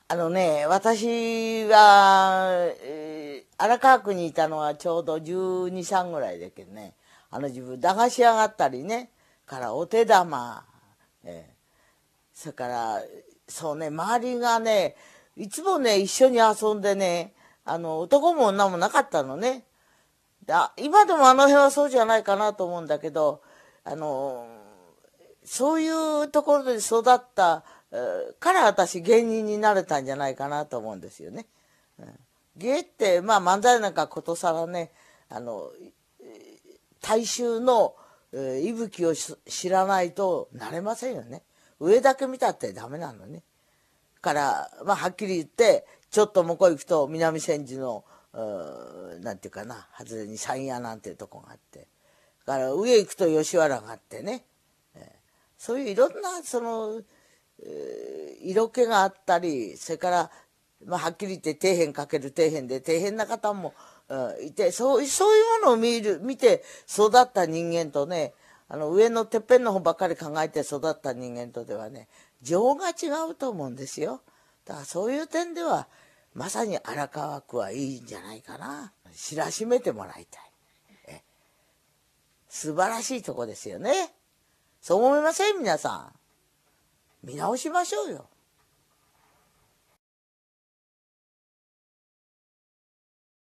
私は、荒川区にいたのはちょうど12、3ぐらいだけどね、自分、駄菓子屋があったりね、からお手玉、それから、そうね、周りがね、いつもね、一緒に遊んでね、男も女もなかったのね。今でもあの辺はそうじゃないかなと思うんだけど、そういうところで育ったから私芸人になれたんじゃないかなと思うんですよね。芸ってまあ漫才なんかことさらね、大衆の息吹を知らないとなれませんよね。上だけ見たってダメなのね。からまあはっきり言ってちょっと向こう行くと南千住のなんていうかな、外れに山屋なんていうとこがあって、から上行くと吉原があってね、そういういろんな色気があったり、それから、まあ、はっきり言って底辺かける底辺で底辺な方も、いて、そういうものを見て育った人間とね、上のてっぺんの方ばっかり考えて育った人間とではね、情が違うと思うんですよ。だからそういう点では、まさに荒川区はいいんじゃないかな。知らしめてもらいたい。素晴らしいとこですよね。そう思いません？皆さん。見直しましょうよ。